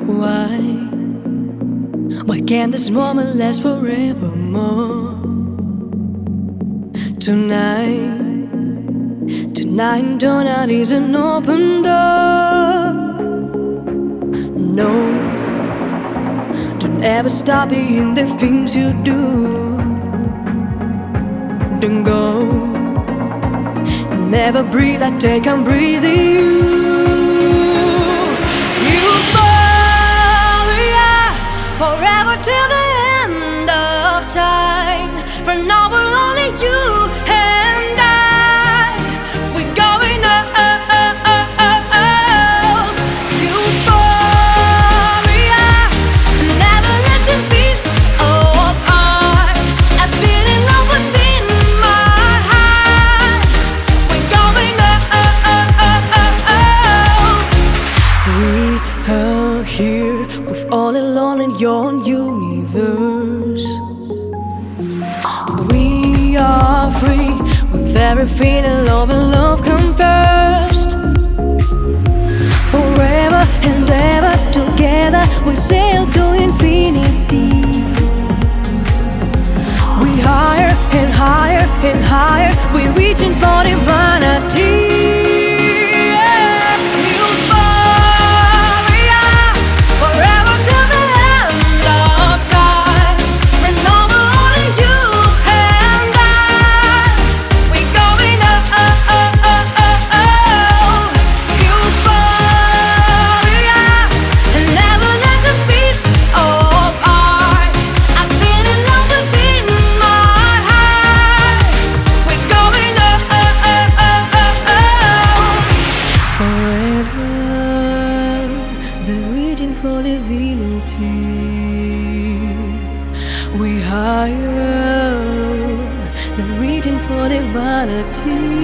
Why? Why can't this moment last forevermore? Tonight is an open door. No, don't ever stop being the things you do. Don't go, never breathe that they can breathe you. Euphoria, forever till the end of time. For now we're only you and I. We're going up. Euphoria, never listen peace of art. I've been in love within my heart. We're going up. We are here with all alone in your own universe. We are free with everything and love come first. Forever and ever together we sail to infinity. We higher and higher and higher, we're reaching for divinity. For divinity, we higher, the reaching for divinity.